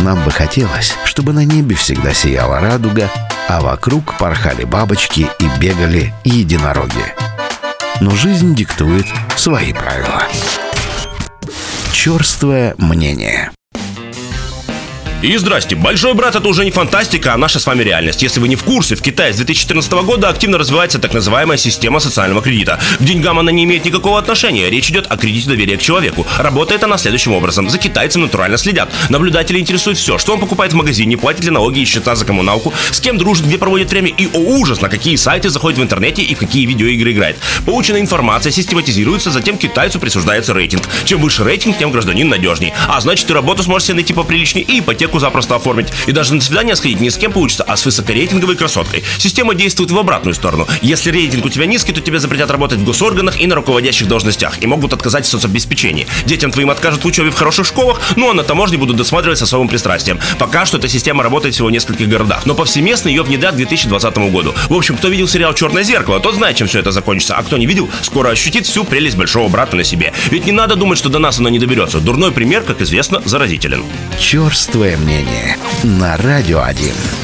Нам бы хотелось, чтобы на небе всегда сияла радуга, а вокруг порхали бабочки и бегали единороги. Но жизнь диктует свои правила. Чёрствое мнение. И здрасте. Большой брат — это уже не фантастика, а наша с вами реальность. Если вы не в курсе, в Китае с 2014 года активно развивается так называемая система социального кредита. К деньгам она не имеет никакого отношения. Речь идет о кредите доверия к человеку. Работает она следующим образом. За китайцем натурально следят. Наблюдатели интересуют все, что он покупает в магазине, платит ли налоги и счета за коммуналку, с кем дружит, где проводит время и, о ужас, на какие сайты заходит в интернете и в какие видеоигры играет. Полученная информация систематизируется, затем китайцу присуждается рейтинг. Чем выше рейтинг, тем гражданин надежней. А значит, и работу сможешь себе найти поприличнее, и ипотеку запросто оформить. И даже на свидание сходить не с кем получится, а с высокорейтинговой красоткой. Система действует в обратную сторону. Если рейтинг у тебя низкий, то тебе запретят работать в госорганах и на руководящих должностях. И могут отказать в соцобеспечении. Детям твоим откажут в учебе в хороших школах, ну а на таможне будут досматривать с особым пристрастием. Пока что эта система работает всего в нескольких городах, но повсеместно ее внедрят к 2020 году. В общем, кто видел сериал «Черное зеркало», тот знает, чем все это закончится. А кто не видел, скоро ощутит всю прелесть большого брата на себе. Ведь не надо думать, что до нас оно не доберется. Дурной пример, как известно, заразителен. Чёрствое мнение на Радио 1.